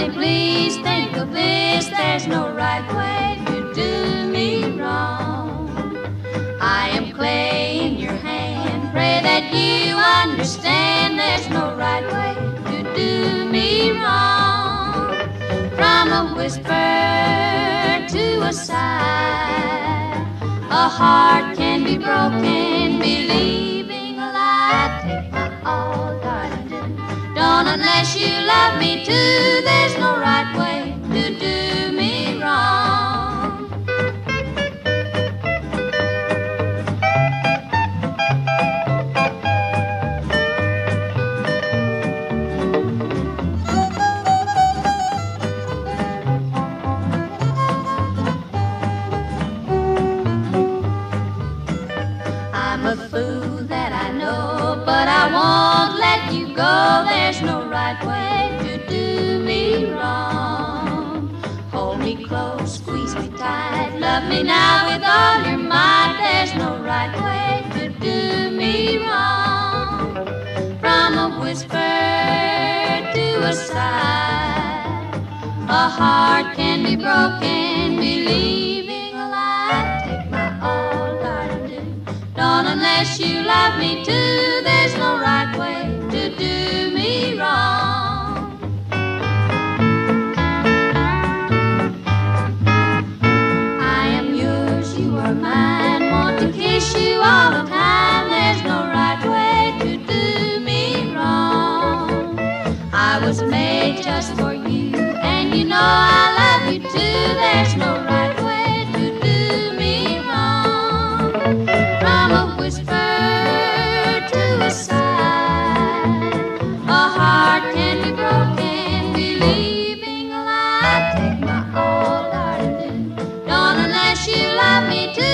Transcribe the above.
Darling, please think of this. There's no right way to do me wrong. I am clay in your hand. Pray that you understand. There's no right way to do me wrong. From a whisper to a sigh, a heart can be broken, believing a lie. Take my all, darling, don't unless you love me too. There's no right way to do me wrong. I'm a fool that I know, but I won't let you go. There's no right way to do me wrong. Hold me close, squeeze me tight, love me now with all your might. There's no right way to do me wrong. From a whisper to a sigh, a heart can be broken, believing a lie. Take my all, darling, don't unless you love me too. There's no right way to do me wrong. I am yours, you are mine, want to kiss you all the time. There's no right way to do me wrong. I was made just for you, and you know I love you too. There's no right way to do me wrong. From a whisper to a sigh, a heart can be broken, believing a lie. Take my all, darling, don't unless you love me too.